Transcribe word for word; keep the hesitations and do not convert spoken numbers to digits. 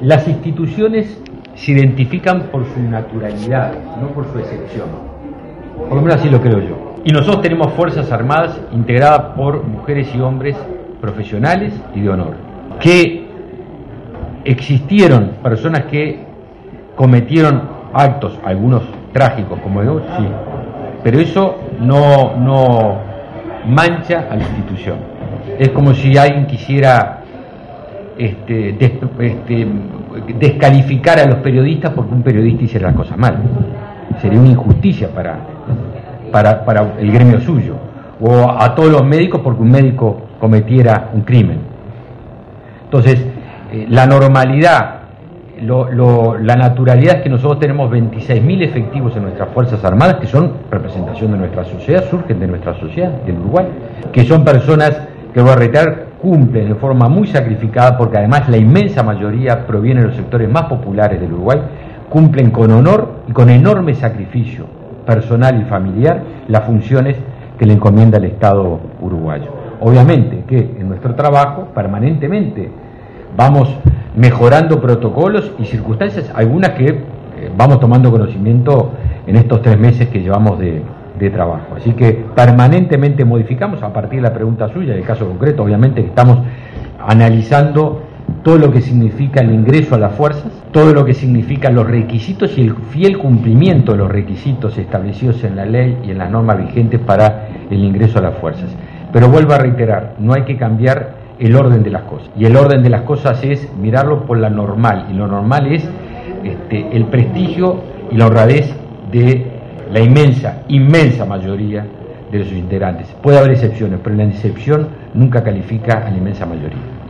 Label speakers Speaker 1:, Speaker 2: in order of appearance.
Speaker 1: Las instituciones se identifican por su naturalidad, no por su excepción. Por lo menos así lo creo yo. Y nosotros tenemos Fuerzas Armadas integradas por mujeres y hombres profesionales y de honor. Que existieron personas que cometieron actos, algunos trágicos, como digo, sí. Pero eso no, no mancha a la institución. Es como si alguien quisiera este, des, este, descalificar a los periodistas porque un periodista hiciera las cosas mal. Sería una injusticia para, para, para el gremio suyo. O a todos los médicos porque un médico cometiera un crimen. Entonces, eh, la normalidad, lo, lo, la naturalidad es que nosotros tenemos veintiséis mil efectivos en nuestras Fuerzas Armadas, que son representación de nuestra sociedad, surgen de nuestra sociedad, del Uruguay, que son personas que, voy a reiterar, cumplen de forma muy sacrificada, porque además la inmensa mayoría proviene de los sectores más populares del Uruguay, cumplen con honor y con enorme sacrificio personal y familiar las funciones que le encomienda el Estado uruguayo. Obviamente que en nuestro trabajo permanentemente vamos mejorando protocolos y circunstancias, algunas que eh, vamos tomando conocimiento en estos tres meses que llevamos de, de trabajo. Así que permanentemente modificamos, a partir de la pregunta suya, del caso concreto, obviamente que estamos analizando todo lo que significa el ingreso a las fuerzas, todo lo que significan los requisitos y el fiel cumplimiento de los requisitos establecidos en la ley y en las normas vigentes para el ingreso a las fuerzas. Pero vuelvo a reiterar, no hay que cambiar el orden de las cosas. Y el orden de las cosas es mirarlo por la normal, y lo normal es este, el prestigio y la honradez de la inmensa, inmensa mayoría de los integrantes. Puede haber excepciones, pero la excepción nunca califica a la inmensa mayoría.